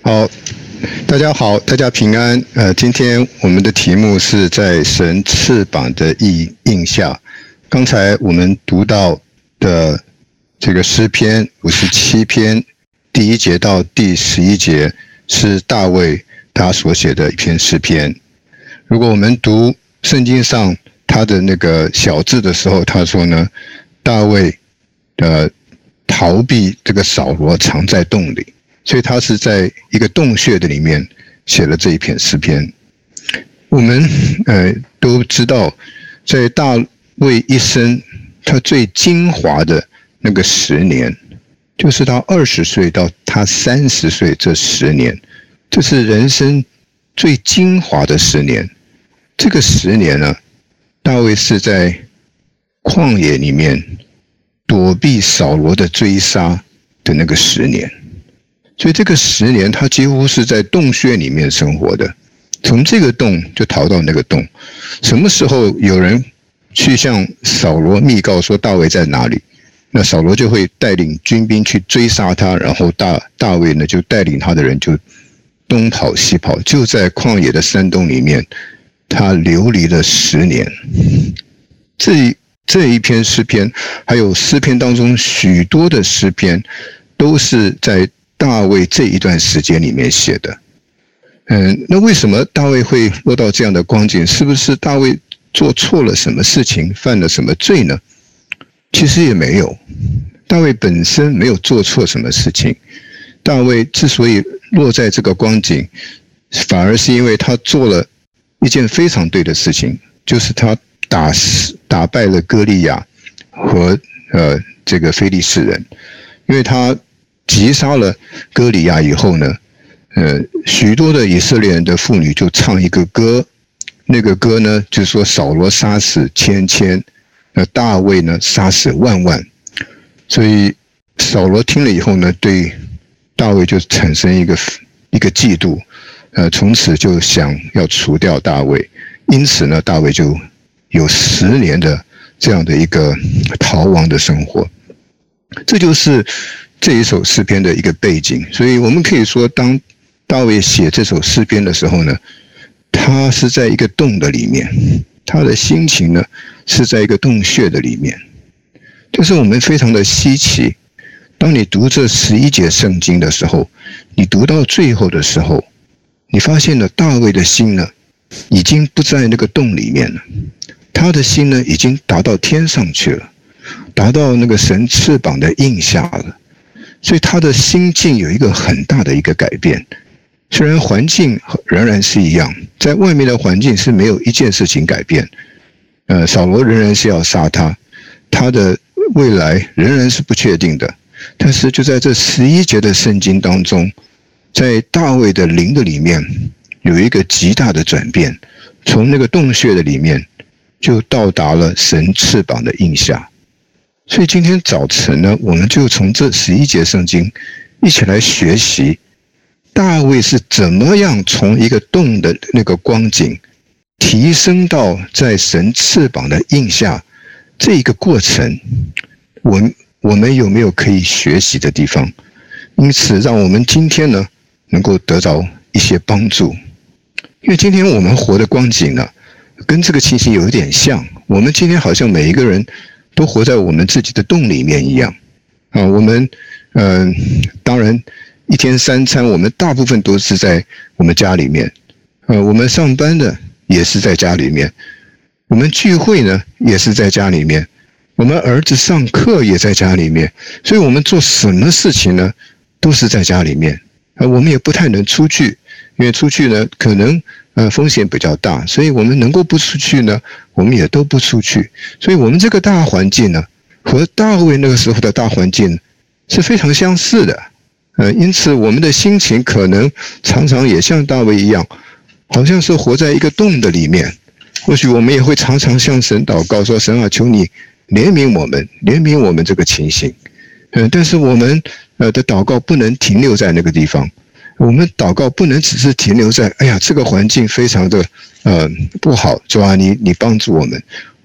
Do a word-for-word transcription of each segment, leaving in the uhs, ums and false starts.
好，大家好，大家平安。呃，今天我们的题目是在神翅膀的印印下。刚才我们读到的这个诗篇五十七篇第一节到第十一节是大卫他所写的一篇诗篇。如果我们读圣经上他的那个小字的时候，他说呢，大卫呃逃避这个扫罗藏在洞里。所以他是在一个洞穴的里面写了这一篇诗篇。我们呃都知道，在大卫一生他最精华的那个十年，就是他二十岁到他三十岁这十年，这是人生最精华的十年。这个十年呢，大卫是在旷野里面躲避扫罗的追杀的那个十年。所以这个十年他几乎是在洞穴里面生活的，从这个洞就逃到那个洞。什么时候有人去向扫罗密告说大卫在哪里，那扫罗就会带领军兵去追杀他，然后大大卫呢就带领他的人就东跑西跑，就在旷野的山洞里面他流离了十年。这这一篇诗篇还有诗篇当中许多的诗篇都是在大卫这一段时间里面写的。嗯，那为什么大卫会落到这样的光景？是不是大卫做错了什么事情，犯了什么罪呢？其实也没有，大卫本身没有做错什么事情。大卫之所以落在这个光景，反而是因为他做了一件非常对的事情，就是他打死打败了歌利亚和呃这个非利士人。因为他击杀了歌利亚以后呢，呃，许多的以色列人的妇女就唱一个歌，那个歌呢，就是说扫罗杀死千千，那大卫呢杀死万万。所以扫罗听了以后呢，对大卫就产生一个一个嫉妒，呃，从此就想要除掉大卫。因此呢，大卫就有十年的这样的一个逃亡的生活。这就是这一首诗篇的一个背景。所以我们可以说，当大卫写这首诗篇的时候呢，他是在一个洞的里面，他的心情呢是在一个洞穴的里面。就是我们非常的稀奇，当你读这十一节圣经的时候，你读到最后的时候，你发现了大卫的心呢已经不在那个洞里面了，他的心呢已经达到天上去了，达到那个神翅膀的印下了。所以他的心境有一个很大的一个改变。虽然环境仍然是一样，在外面的环境是没有一件事情改变，呃，扫罗仍然是要杀他，他的未来仍然是不确定的。但是就在这十一节的圣经当中，在大卫的灵的里面有一个极大的转变，从那个洞穴的里面就到达了神翅膀的印下。所以今天早晨呢，我们就从这十一节圣经一起来学习大卫是怎么样从一个洞的那个光景提升到在神翅膀的印下这一个过程，我们我们有没有可以学习的地方？因此让我们今天呢能够得到一些帮助。因为今天我们活的光景呢跟这个情形有一点像，我们今天好像每一个人都活在我们自己的洞里面一样啊。我们嗯、呃，当然一天三餐我们大部分都是在我们家里面，呃，我们上班的也是在家里面，我们聚会呢也是在家里面，我们儿子上课也在家里面，所以我们做什么事情呢都是在家里面。呃，我们也不太能出去，因为出去呢可能呃风险比较大，所以我们能够不出去呢，我们也都不出去。所以我们这个大环境呢和大卫那个时候的大环境是非常相似的。呃，因此我们的心情可能常常也像大卫一样，好像是活在一个洞的里面。或许我们也会常常向神祷告说，神啊，求你怜悯我们，怜悯我们这个情形。嗯、呃，但是我们呃的祷告不能停留在那个地方，我们祷告不能只是停留在哎呀这个环境非常的呃不好，主啊你你帮助我们。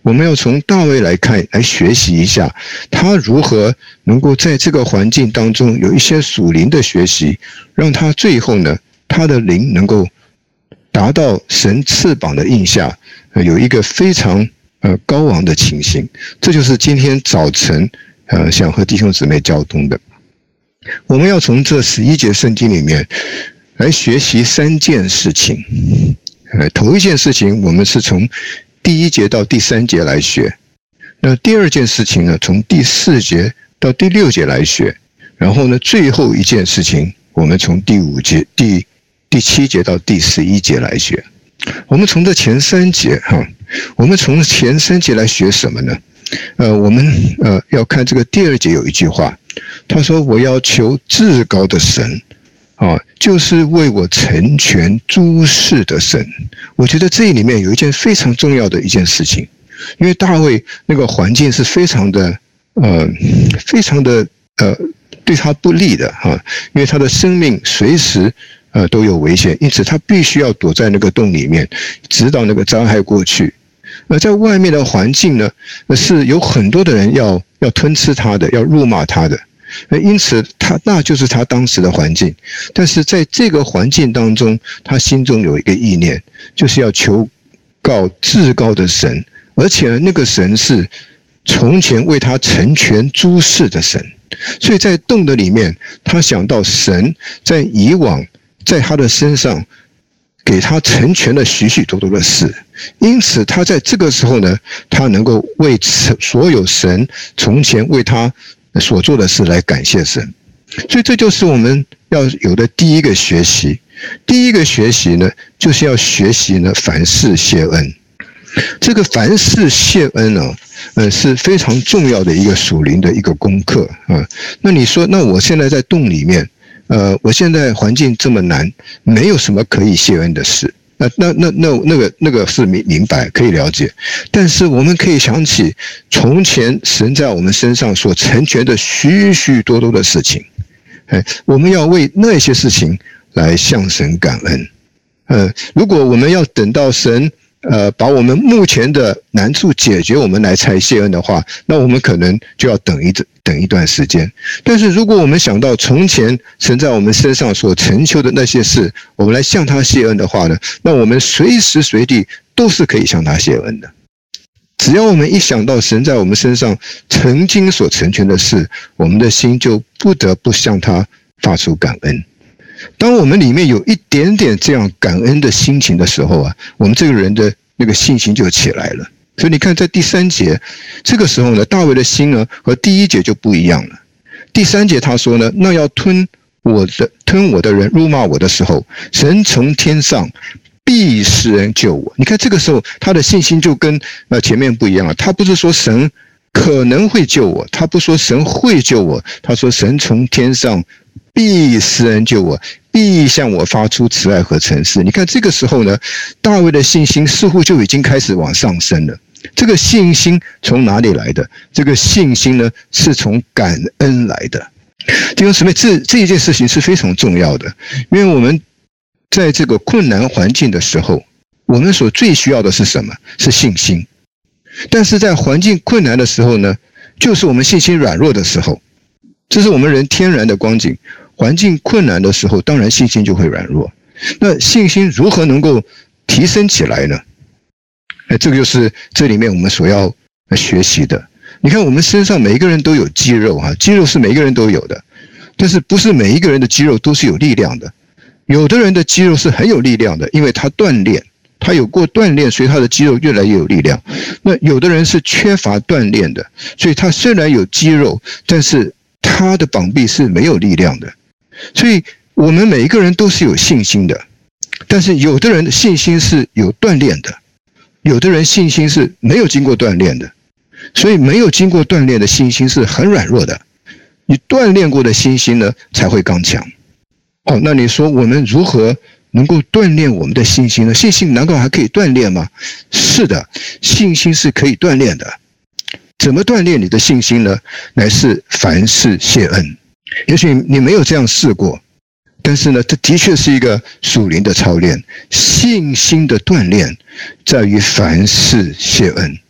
我们要从大卫来看，来学习一下他如何能够在这个环境当中有一些属灵的学习，让他最后呢，他的灵能够达到神翅膀的印下，呃、有一个非常呃高昂的情形。这就是今天早晨呃想和弟兄姊妹交通的。我们要从这十一节圣经里面来学习三件事情。呃，头一件事情我们是从第一节到第三节来学，那第二件事情呢，从第四节到第六节来学，然后呢，最后一件事情我们从第五节、第第七节到第十一节来学。我们从这前三节哈，我们从前三节来学什么呢？呃，我们呃要看这个第二节有一句话，他说：“我要求至高的神。”啊，就是为我成全诸事的神。我觉得这里面有一件非常重要的一件事情，因为大卫那个环境是非常的呃，非常的呃对他不利的哈、啊，因为他的生命随时呃都有危险，因此他必须要躲在那个洞里面，直到那个灾害过去。而在外面的环境呢，是有很多的人要要吞吃他的，要辱骂他的。因此他那就是他当时的环境，但是在这个环境当中，他心中有一个意念，就是要求告至高的神，而且那个神是从前为他成全诸事的神。所以在洞的里面，他想到神在以往在他的身上给他成全了许许多多的事，因此他在这个时候呢，他能够为所有神从前为他所做的事来感谢神。所以这就是我们要有的第一个学习。第一个学习呢，就是要学习呢凡事谢恩。这个凡事谢恩呢、啊，呃是非常重要的一个属灵的一个功课啊。那你说，那我现在在洞里面，呃，我现在环境这么难，没有什么可以谢恩的事。那那那那那个那个是明明白可以了解，但是我们可以想起从前神在我们身上所成全的许许多多的事情，哎，我们要为那些事情来向神感恩。呃，如果我们要等到神呃把我们目前的难处解决，我们来才谢恩的话，那我们可能就要等一等一段时间。但是如果我们想到从前神在我们身上所成就的那些事，我们来向他谢恩的话呢，那我们随时随地都是可以向他谢恩的。只要我们一想到神在我们身上曾经所成全的事，我们的心就不得不向他发出感恩。当我们里面有一点点这样感恩的心情的时候啊，我们这个人的那个信心就起来了。所以你看在第三节这个时候呢，大卫的心呢和第一节就不一样了。第三节他说呢，那要吞我的吞我的人辱骂我的时候，神从天上必施恩救我。你看这个时候他的信心就跟呃前面不一样了。他不是说神可能会救我，他不说神会救我，他说神从天上必施恩救我，必向我发出慈爱和诚实。你看这个时候呢，大卫的信心似乎就已经开始往上升了。这个信心从哪里来的？这个信心呢，是从感恩来的。弟兄姊妹，这这一件事情是非常重要的，因为我们在这个困难环境的时候，我们所最需要的是什么？是信心。但是在环境困难的时候呢，就是我们信心软弱的时候，这是我们人天然的光景。环境困难的时候，当然信心就会软弱。那信心如何能够提升起来呢？哎，这个就是这里面我们所要学习的。你看我们身上每一个人都有肌肉哈，肌肉是每一个人都有的，但是不是每一个人的肌肉都是有力量的。有的人的肌肉是很有力量的，因为他锻炼，他有过锻炼，所以他的肌肉越来越有力量。那有的人是缺乏锻炼的，所以他虽然有肌肉，但是他的膀臂是没有力量的。所以我们每一个人都是有信心的，但是有的人的信心是有锻炼的，有的人信心是没有经过锻炼的。所以没有经过锻炼的信心是很软弱的，你锻炼过的信心呢才会刚强。哦，那你说我们如何能够锻炼我们的信心呢？信心难道还可以锻炼吗？是的，信心是可以锻炼的。怎么锻炼你的信心呢？乃是凡事谢恩。也许你没有这样试过，但是呢，这的确是一个属灵的操练。信心的锻炼在于凡事谢恩。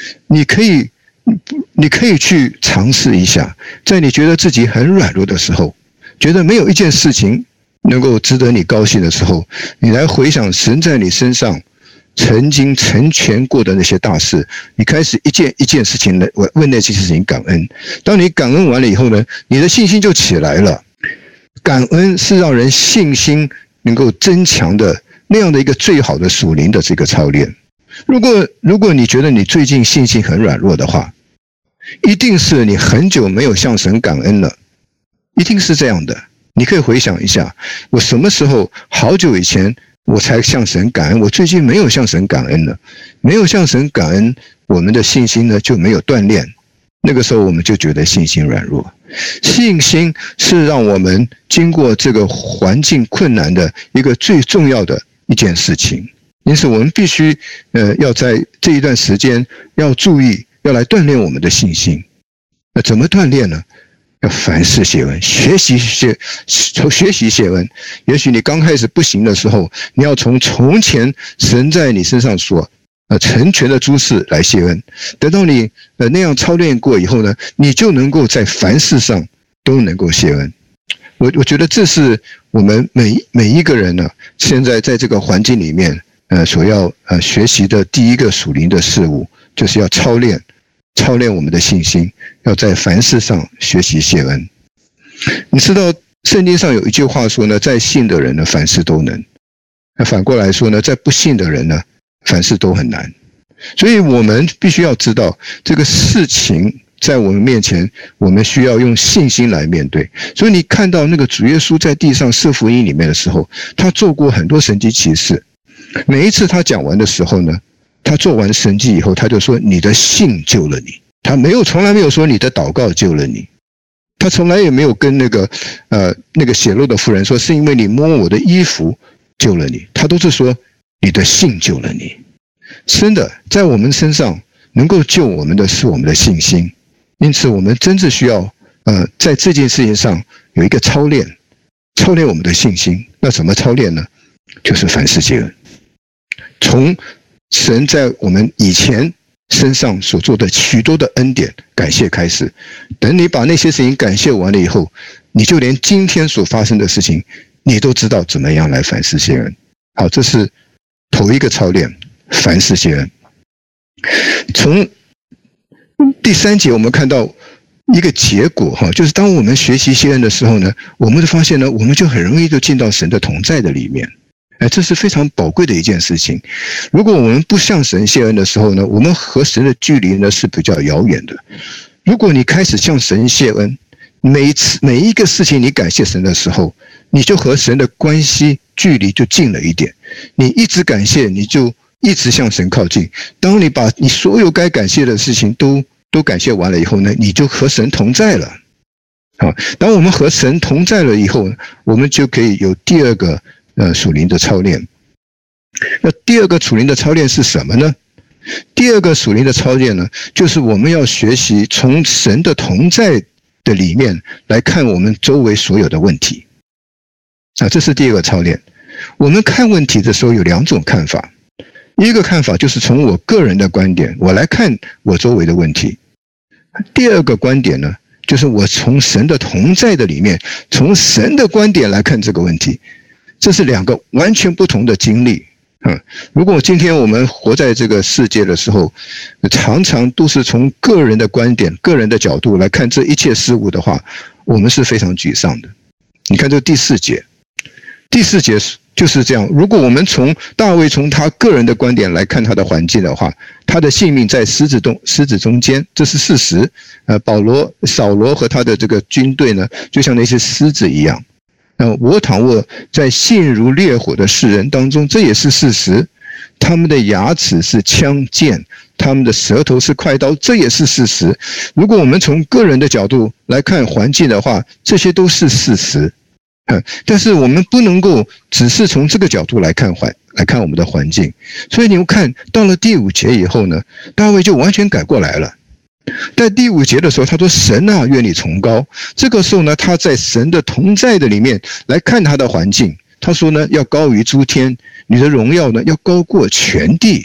你可以，你可以去尝试一下，在你觉得自己很软弱的时候，觉得没有一件事情能够值得你高兴的时候，你来回想神在你身上曾经成全过的那些大事，你开始一件一件事情来为那些事情感恩。当你感恩完了以后呢，你的信心就起来了。感恩是让人信心能够增强的那样的一个最好的属灵的这个操练。如果如果你觉得你最近信心很软弱的话，一定是你很久没有向神感恩了，一定是这样的。你可以回想一下，我什么时候好久以前我才向神感恩，我最近没有向神感恩了，没有向神感恩，我们的信心呢就没有锻炼，那个时候我们就觉得信心软弱。信心是让我们经过这个环境困难的一个最重要的一件事情，因此我们必须呃要在这一段时间要注意，要来锻炼我们的信心。那怎么锻炼呢？要凡事谢恩，学习谢从学习谢恩。也许你刚开始不行的时候，你要从从前神在你身上所呃成全的诸事来谢恩。等到你呃那样操练过以后呢，你就能够在凡事上都能够谢恩。我我觉得这是我们每每一个人呢，现在在这个环境里面呃所要呃学习的第一个属灵的事物，就是要操练。操练我们的信心，要在凡事上学习谢恩。你知道圣经上有一句话说呢，在信的人呢，凡事都能。那反过来说呢，在不信的人呢，凡事都很难。所以我们必须要知道，这个事情在我们面前，我们需要用信心来面对。所以你看到那个主耶稣在地上设福音里面的时候，他做过很多神迹奇事。每一次他讲完的时候呢，他做完神迹以后，他就说你的信救了你。他没有从来没有说你的祷告救了你，他从来也没有跟那个呃那个血漏的妇人说是因为你摸我的衣服救了你，他都是说你的信救了你。真的，在我们身上能够救我们的是我们的信心，因此我们真正需要呃在这件事情上有一个操练，操练我们的信心。那怎么操练呢？就是凡事谢恩，从神在我们以前身上所做的许多的恩典感谢开始，等你把那些事情感谢完了以后，你就连今天所发生的事情你都知道怎么样来凡事谢恩。好，这是头一个操练，凡事谢恩。从第三节我们看到一个结果，就是当我们学习谢恩的时候呢，我们就发现呢，我们就很容易就进到神的同在的里面。哎，这是非常宝贵的一件事情。如果我们不向神谢恩的时候呢，我们和神的距离呢是比较遥远的。如果你开始向神谢恩，每一次每一个事情你感谢神的时候，你就和神的关系距离就近了一点。你一直感谢，你就一直向神靠近。当你把你所有该感谢的事情都都感谢完了以后呢，你就和神同在了。好，当我们和神同在了以后，我们就可以有第二个呃，属灵的操练。那第二个属灵的操练是什么呢？第二个属灵的操练呢，就是我们要学习从神的同在的里面来看我们周围所有的问题。啊，这是第二个操练。我们看问题的时候有两种看法，一个看法就是从我个人的观点，我来看我周围的问题。第二个观点呢，就是我从神的同在的里面，从神的观点来看这个问题。这是两个完全不同的经历。嗯，如果今天我们活在这个世界的时候，常常都是从个人的观点、个人的角度来看这一切事物的话，我们是非常沮丧的。你看这第四节，第四节就是这样。如果我们从大卫从他个人的观点来看他的环境的话，他的性命在狮子中狮子中间，这是事实。呃，保罗、扫罗和他的这个军队呢，就像那些狮子一样。那我倘若在性如烈火的世人当中，这也是事实。他们的牙齿是枪剑，他们的舌头是快刀，这也是事实。如果我们从个人的角度来看环境的话，这些都是事实。嗯，但是我们不能够只是从这个角度来看环来看我们的环境。所以你们看到了第五节以后呢，大卫就完全改过来了。在第五节的时候，他说：“神啊，愿你崇高。”这个时候呢，他在神的同在的里面来看他的环境。他说呢，要高于诸天，你的荣耀呢要高过全地。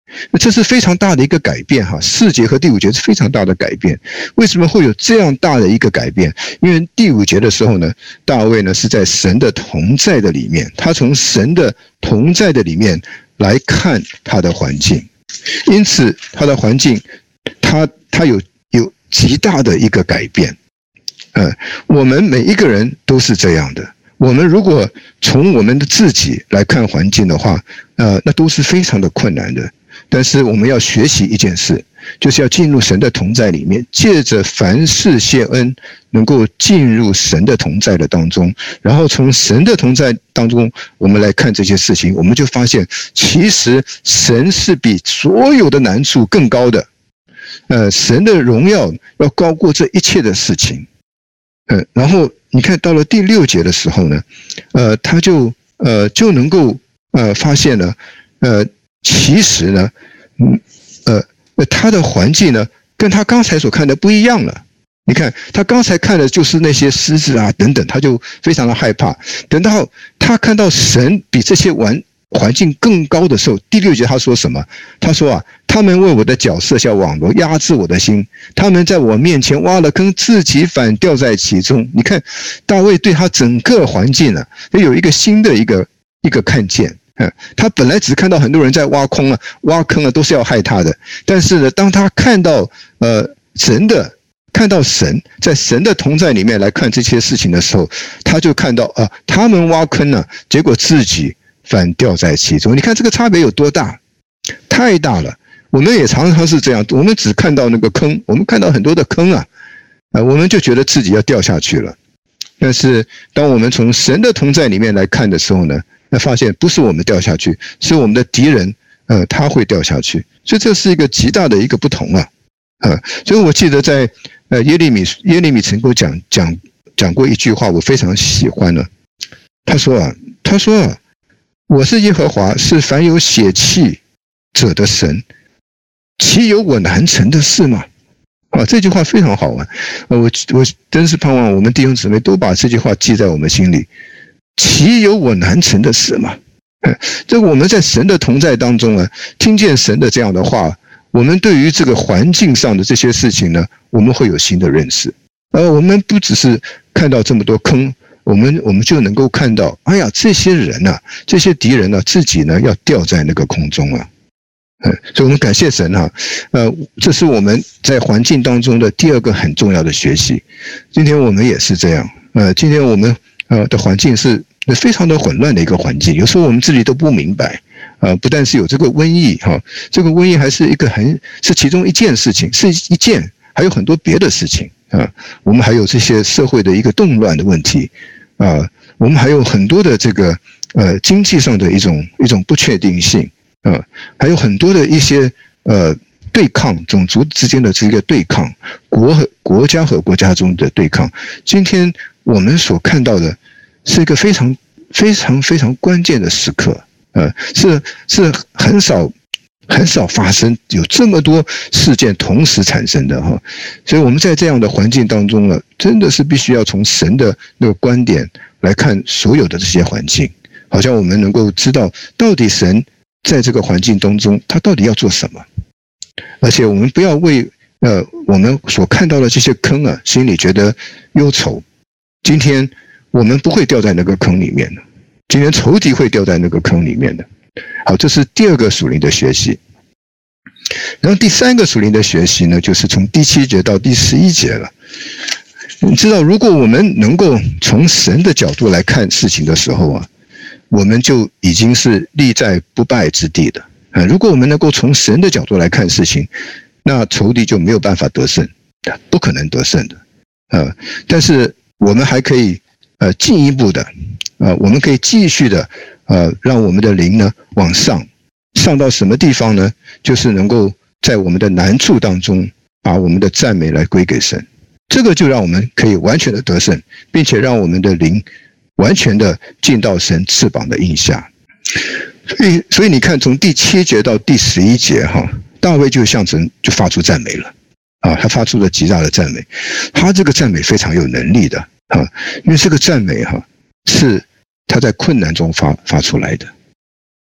那这是非常大的一个改变哈，四节和第五节是非常大的改变。为什么会有这样大的一个改变？因为第五节的时候呢，大卫呢是在神的同在的里面，他从神的同在的里面来看他的环境，因此他的环境，他他有有极大的一个改变。呃，我们每一个人都是这样的。我们如果从我们的自己来看环境的话，呃，那都是非常的困难的。但是我们要学习一件事，就是要进入神的同在里面，借着凡事谢恩，能够进入神的同在的当中，然后从神的同在当中，我们来看这些事情，我们就发现，其实神是比所有的难处更高的，呃，神的荣耀要高过这一切的事情，呃，然后你看到了第六节的时候呢，呃，他就呃就能够呃发现了，呃。其实呢，嗯，呃，他的环境呢，跟他刚才所看的不一样了。你看，他刚才看的就是那些狮子啊等等，他就非常的害怕。等到他看到神比这些环环境更高的时候，第六节他说什么？他说啊，他们为我的脚设下网罗，压制我的心；他们在我面前挖了坑，自己反掉在其中。你看，大卫对他整个环境呢、啊，有一个新的一个一个看见。嗯，他本来只看到很多人在挖空啊、挖坑啊，都是要害他的。但是呢，当他看到呃神的，看到神在神的同在里面来看这些事情的时候，他就看到啊、呃，他们挖坑呢、啊，结果自己反掉在其中。你看这个差别有多大？太大了。我们也常常是这样，我们只看到那个坑，我们看到很多的坑啊，啊、呃，我们就觉得自己要掉下去了。但是当我们从神的同在里面来看的时候呢，那发现不是我们掉下去，是我们的敌人，呃，他会掉下去，所以这是一个极大的一个不同啊，呃，所以我记得在呃耶利米耶利米曾给我讲讲讲过一句话，我非常喜欢了。他说啊，他说啊，我是耶和华，是凡有血气者的神，岂有我难成的事吗？啊，这句话非常好玩，呃，我我真是盼望我们弟兄姊妹都把这句话记在我们心里。岂有我难成的事吗？这我们在神的同在当中啊，听见神的这样的话，我们对于这个环境上的这些事情呢，我们会有新的认识。呃，我们不只是看到这么多坑，我们我们就能够看到，哎呀，这些人啊，这些敌人呢、啊，自己呢要掉在那个空中啊。嗯，所以我们感谢神啊，呃，这是我们在环境当中的第二个很重要的学习。今天我们也是这样，呃，今天我们。呃的环境是非常的混乱的一个环境，有时候我们自己都不明白，呃，不但是有这个瘟疫哈，这个瘟疫还是一个很是其中一件事情，是一件，还有很多别的事情啊，我们还有这些社会的一个动乱的问题啊，我们还有很多的这个呃经济上的一种一种不确定性啊，还有很多的一些呃对抗，种族之间的这个对抗，国和国家和国家中的对抗，今天。我们所看到的是一个非常非常非常关键的时刻，呃，是是很少很少发生有这么多事件同时产生的哈，所以我们在这样的环境当中呢，真的是必须要从神的那个观点来看所有的这些环境，好像我们能够知道到底神在这个环境当中他到底要做什么，而且我们不要为呃我们所看到的这些坑啊，心里觉得忧愁。今天我们不会掉在那个坑里面的，今天仇敌会掉在那个坑里面的。好，这是第二个属灵的学习。然后第三个属灵的学习呢，就是从第七节到第十一节了。你知道，如果我们能够从神的角度来看事情的时候啊，我们就已经是立在不败之地的。啊，如果我们能够从神的角度来看事情，那仇敌就没有办法得胜，不可能得胜的。啊，但是我们还可以呃进一步的，呃，我们可以继续的呃，让我们的灵呢往上，上到什么地方呢？就是能够在我们的难处当中，把我们的赞美来归给神，这个就让我们可以完全的得胜，并且让我们的灵完全的进到神翅膀的荫下。所以，所以你看，从第七节到第十一节哈，大卫就向神就发出赞美了。啊，他发出了极大的赞美，他这个赞美非常有能力的啊，因为这个赞美哈、啊、是他在困难中发发出来的，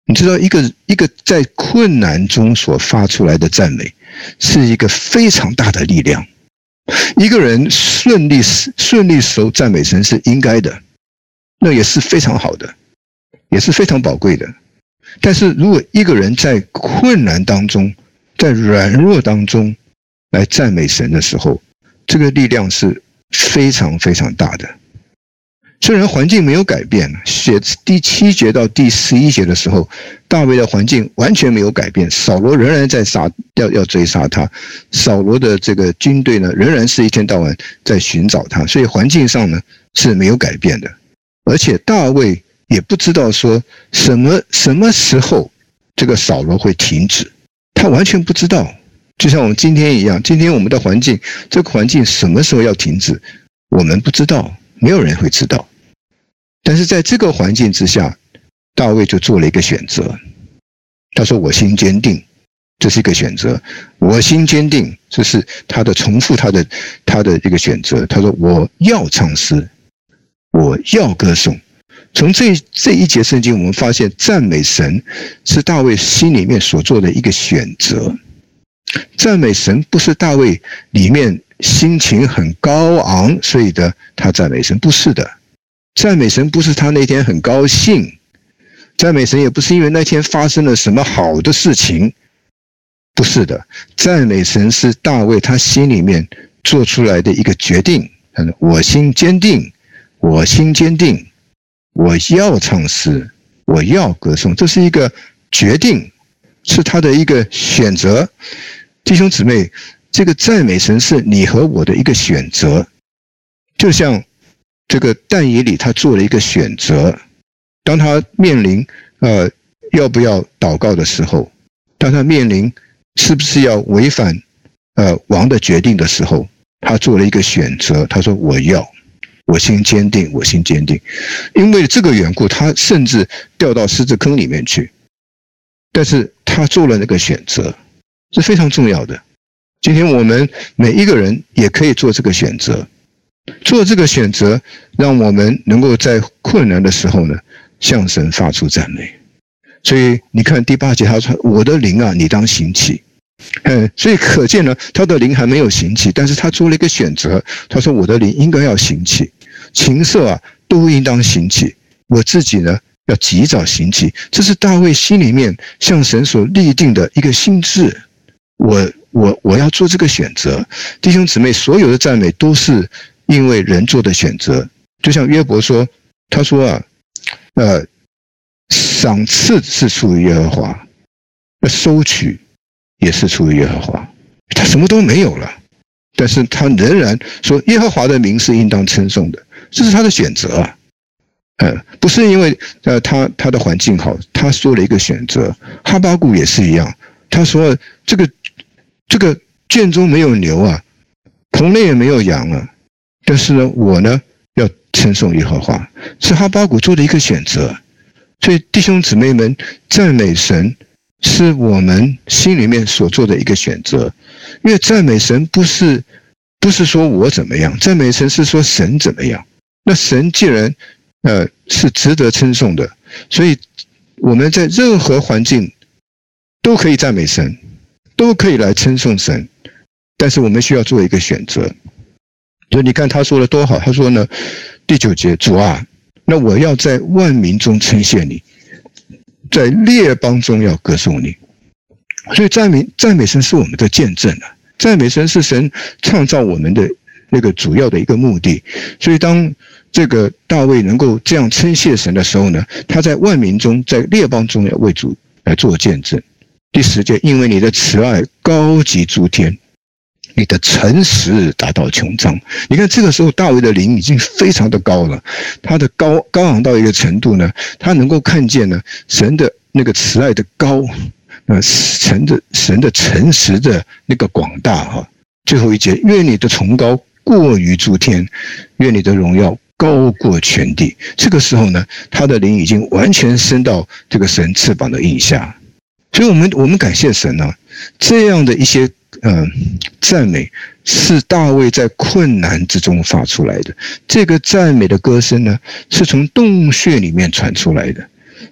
你知道一个一个在困难中所发出来的赞美，是一个非常大的力量。一个人顺利顺利时候赞美神是应该的，那也是非常好的，也是非常宝贵的。但是如果一个人在困难当中，在软弱当中来赞美神的时候，这个力量是非常非常大的。虽然环境没有改变，写第七节到第十一节的时候，大卫的环境完全没有改变，扫罗仍然在杀，要要追杀他，扫罗的这个军队呢，仍然是一天到晚在寻找他，所以环境上呢是没有改变的。而且大卫也不知道说什么什么时候这个扫罗会停止，他完全不知道。就像我们今天一样，今天我们的环境，这个环境什么时候要停止，我们不知道，没有人会知道。但是在这个环境之下，大卫就做了一个选择。他说：“我心坚定。”这是一个选择。我心坚定，这是他的重复他的他的一个选择。他说：“我要唱诗，我要歌颂。”从这这一节圣经，我们发现赞美神是大卫心里面所做的一个选择。赞美神不是大卫里面心情很高昂，所以的他赞美神，不是的。赞美神不是他那天很高兴，赞美神也不是因为那天发生了什么好的事情，不是的。赞美神是大卫他心里面做出来的一个决定，我心坚定，我心坚定，我要唱诗，我要歌颂，这是一个决定，是他的一个选择。弟兄姊妹，这个赞美神是你和我的一个选择，就像这个但以理他做了一个选择，当他面临呃要不要祷告的时候，当他面临是不是要违反呃王的决定的时候，他做了一个选择，他说我要，我心坚定，我心坚定。因为这个缘故，他甚至掉到狮子坑里面去，但是他做了那个选择，是非常重要的。今天我们每一个人也可以做这个选择，做这个选择，让我们能够在困难的时候呢，向神发出赞美。所以你看第八节，他说：“我的灵啊，你当醒起。”嗯，所以可见呢，他的灵还没有醒起，但是他做了一个选择。他说：“我的灵应该要醒起，琴瑟啊都应当醒起，我自己呢要及早醒起。”这是大卫心里面向神所立定的一个心志。我我我要做这个选择。弟兄姊妹，所有的赞美都是因为人做的选择。就像约伯说，他说啊，呃，赏赐是出于耶和华，那收取也是出于耶和华。他什么都没有了，但是他仍然说耶和华的名是应当称颂的，这是他的选择啊。呃，不是因为呃他他的环境好，他做了一个选择。哈巴谷也是一样，他说这个这个圈中没有牛啊，棚内也没有羊啊，但是呢，我呢要称颂耶和华，是哈巴谷做的一个选择。所以弟兄姊妹们，赞美神是我们心里面所做的一个选择。因为赞美神不是不是说我怎么样，赞美神是说神怎么样。那神既然呃是值得称颂的，所以我们在任何环境都可以赞美神，都可以来称颂神，但是我们需要做一个选择。所以你看他说的多好，他说呢，第九节，主啊，那我要在万民中称谢你，在列邦中要歌颂你。所以赞美赞美神是我们的见证啊，赞美神是神创造我们的那个主要的一个目的。所以当这个大卫能够这样称谢神的时候呢，他在万民中，在列邦中要为主来做见证。第十节，因为你的慈爱高及诸天，你的诚实达到穹苍。你看这个时候大卫的灵已经非常的高了，他的高高昂到一个程度呢，他能够看见呢神的那个慈爱的高，呃神的神的诚实的那个广大哈。最后一节，愿你的崇高过于诸天，愿你的荣耀高过全地。这个时候呢，他的灵已经完全升到这个神翅膀的印下。所以我们我们感谢神啊，这样的一些呃赞美是大卫在困难之中发出来的。这个赞美的歌声呢，是从洞穴里面传出来的，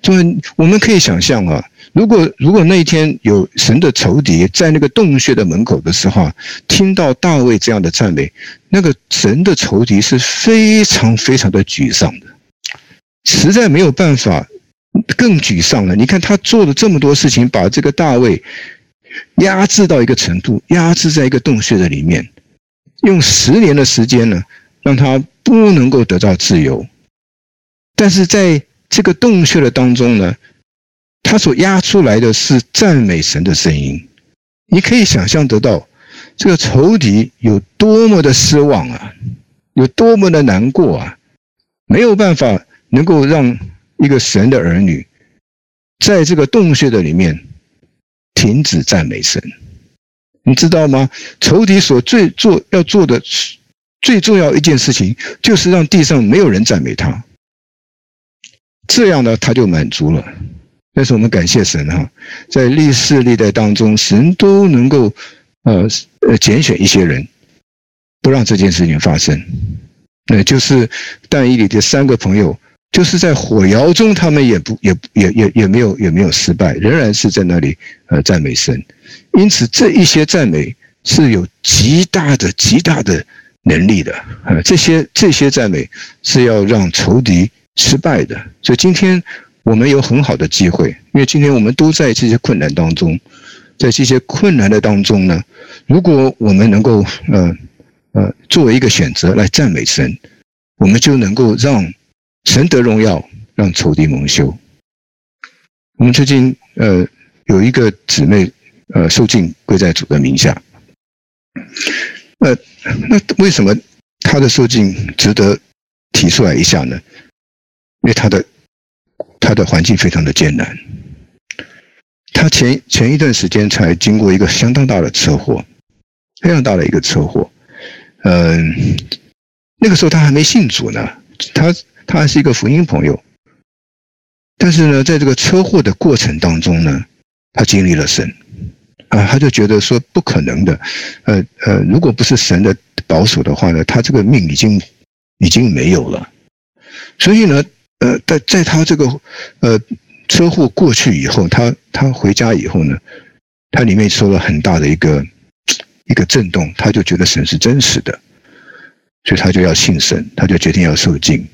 所以我们可以想象啊，如果如果那一天有神的仇敌在那个洞穴的门口的时候，听到大卫这样的赞美，那个神的仇敌是非常非常的沮丧的，实在没有办法，更沮丧了。你看他做了这么多事情，把这个大卫压制到一个程度，压制在一个洞穴的里面，用十年的时间呢，让他不能够得到自由。但是在这个洞穴的当中呢，他所压出来的是赞美神的声音。你可以想象得到，这个仇敌有多么的失望啊，有多么的难过啊，没有办法能够让一个神的儿女在这个洞穴的里面停止赞美神。你知道吗？仇敌所最做要做的最重要一件事情，就是让地上没有人赞美他。这样呢，他就满足了。但是我们感谢神哈，在历世历代当中，神都能够呃呃拣选一些人，不让这件事情发生。那就是但以理的三个朋友，就是在火窑中，他们也不也也也也没有也没有失败，仍然是在那里呃赞美神。因此，这一些赞美是有极大的极大的能力的。呃，这些这些赞美是要让仇敌失败的。所以今天我们有很好的机会，因为今天我们都在这些困难当中，在这些困难的当中呢，如果我们能够呃呃作为一个选择来赞美神，我们就能够让神得荣耀，让仇敌蒙羞。我们最近呃有一个姊妹呃受尽归在主的名下，呃那为什么她的受尽值得提出来一下呢？因为他的他的环境非常的艰难，他前前一段时间才经过一个相当大的车祸，非常大的一个车祸。嗯、呃，那个时候他还没信主呢，他他还是一个福音朋友。但是呢，在这个车祸的过程当中呢，他经历了神啊，他就觉得说不可能的，呃呃，如果不是神的保守的话呢，他这个命已经已经没有了。所以呢。呃，在在他这个呃车祸过去以后，他他回家以后呢，他里面受了很大的一个一个震动，他就觉得神是真实的，所以他就要信神，他就决定要受浸。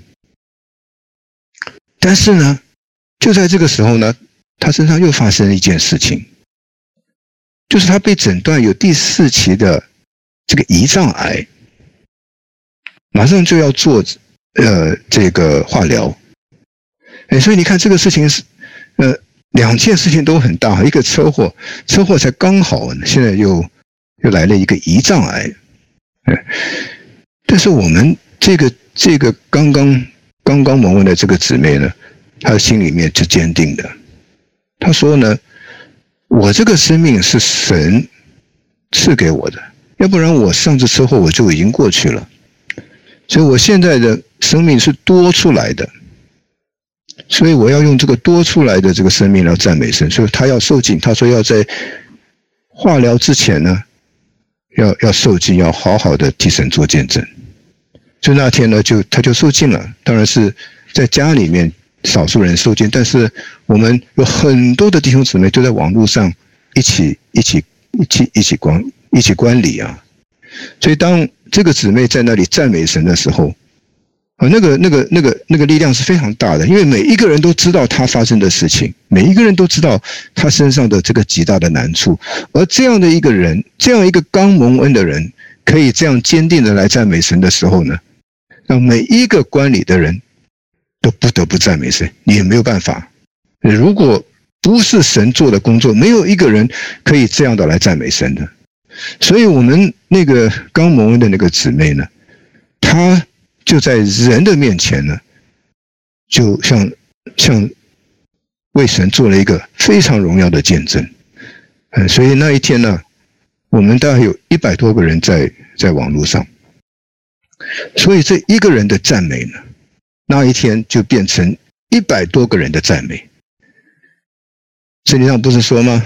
但是呢，就在这个时候呢，他身上又发生了一件事情，就是他被诊断有第四期的这个胰脏癌，马上就要做呃这个化疗。哎，所以你看这个事情是，呃，两件事情都很大，一个车祸，车祸才刚好，现在又又来了一个胰脏癌，哎，但是我们这个这个刚刚刚刚蒙恩的这个姊妹呢，她心里面是坚定的，她说呢，我这个生命是神赐给我的，要不然我上次车祸我就已经过去了，所以我现在的生命是多出来的。所以我要用这个多出来的这个生命来赞美神，所以他要受浸，他说要在化疗之前呢，要要受浸，要好好的替神做见证。所以那天呢，就他就受浸了，当然是在家里面少数人受浸，但是我们有很多的弟兄姊妹都在网络上一起一起一起一起观一起观礼啊。所以当这个姊妹在那里赞美神的时候，啊，那个、那个、那个、那个力量是非常大的，因为每一个人都知道他发生的事情，每一个人都知道他身上的这个极大的难处，而这样的一个人，这样一个刚蒙恩的人，可以这样坚定的来赞美神的时候呢，让每一个观礼的人都不得不赞美神，你也没有办法。如果不是神做的工作，没有一个人可以这样的来赞美神的。所以我们那个刚蒙恩的那个姊妹呢，她就在人的面前呢，就像像为神做了一个非常荣耀的见证。嗯，所以那一天呢，我们大概有一百多个人在在网络上，所以这一个人的赞美呢，那一天就变成一百多个人的赞美。圣经上不是说吗？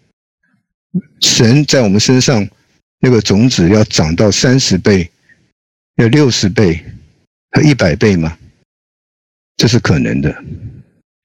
神在我们身上那个种子要长到三十倍，要六十倍和一百倍吗？这是可能的。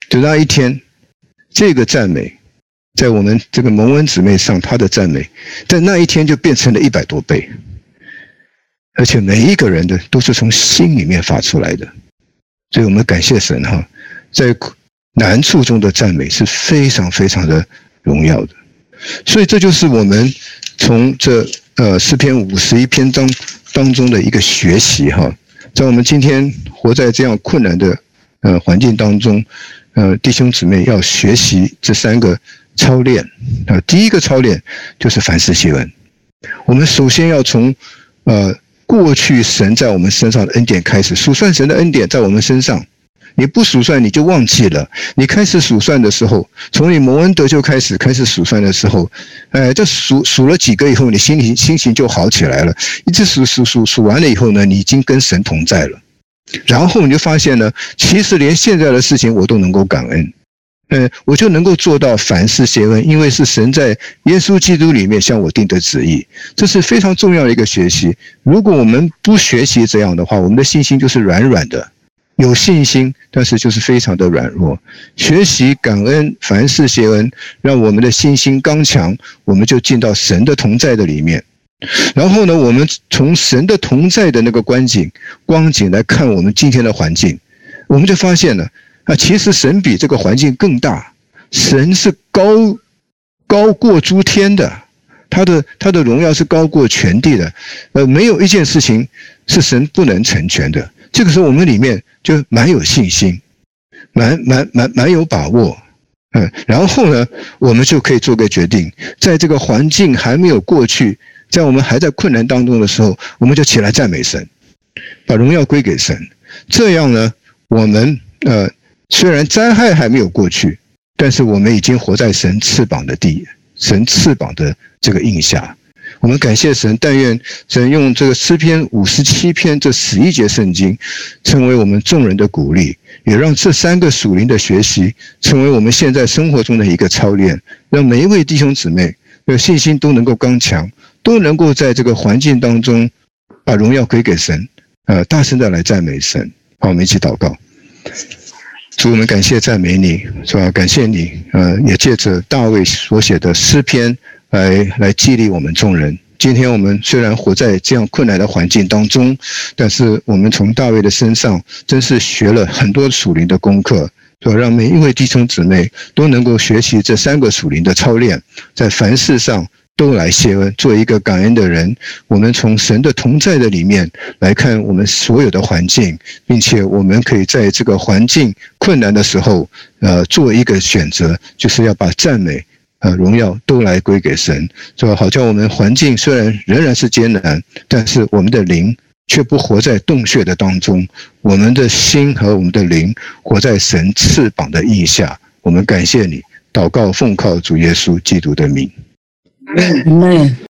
就那一天，这个赞美，在我们这个蒙恩姊妹上，她的赞美，在那一天就变成了一百多倍，而且每一个人的都是从心里面发出来的，所以我们感谢神哈，在难处中的赞美是非常非常的荣耀的，所以这就是我们从这呃诗篇五十一篇当当中的一个学习哈，在我们今天活在这样困难的呃环境当中。呃，弟兄姊妹要学习这三个操练啊、呃。第一个操练就是凡事谢恩。我们首先要从呃过去神在我们身上的恩典开始，数算神的恩典在我们身上。你不数算你就忘记了，你开始数算的时候，从你蒙恩得救开始开始数算的时候，哎，这数数了几个以后，你心里心情就好起来了。一直数数数数完了以后呢，你已经跟神同在了。然后你就发现呢，其实连现在的事情我都能够感恩，嗯，我就能够做到凡事谢恩，因为是神在耶稣基督里面向我定的旨意，这是非常重要的一个学习。如果我们不学习这样的话，我们的信心就是软软的，有信心，但是就是非常的软弱。学习感恩，凡事谢恩，让我们的信心刚强，我们就进到神的同在的里面。然后呢，我们从神的同在的那个光景光景来看我们今天的环境，我们就发现了啊，其实神比这个环境更大，神是高高过诸天的，他的他的荣耀是高过全地的，呃，没有一件事情是神不能成全的。这个时候我们里面就蛮有信心，蛮蛮蛮蛮有把握。嗯，然后呢，我们就可以做个决定，在这个环境还没有过去，在我们还在困难当中的时候，我们就起来赞美神，把荣耀归给神。这样呢，我们呃虽然灾害还没有过去，但是我们已经活在神翅膀的地，神翅膀的这个印下。我们感谢神，但愿神用这个诗篇五十七篇这十一节圣经，成为我们众人的鼓励，也让这三个属灵的学习成为我们现在生活中的一个操练，让每一位弟兄姊妹的信心都能够刚强，都能够在这个环境当中把荣耀归给神，呃，大声的来赞美神。好，我们一起祷告。主，我们感谢赞美你，是吧？感谢你，呃，也借着大卫所写的诗篇来来激励我们众人。今天我们虽然活在这样困难的环境当中，但是我们从大卫的身上真是学了很多属灵的功课，对吧？让每一位弟兄姊妹都能够学习这三个属灵的操练，在凡事上都来谢恩，做一个感恩的人。我们从神的同在的里面来看我们所有的环境，并且我们可以在这个环境困难的时候，呃，做一个选择，就是要把赞美、呃荣耀都来归给神，是吧？好像我们环境虽然仍然是艰难，但是我们的灵却不活在洞穴的当中，我们的心和我们的灵活在神翅膀的翼下。我们感谢你，祷告奉靠主耶稣基督的名。 Amen.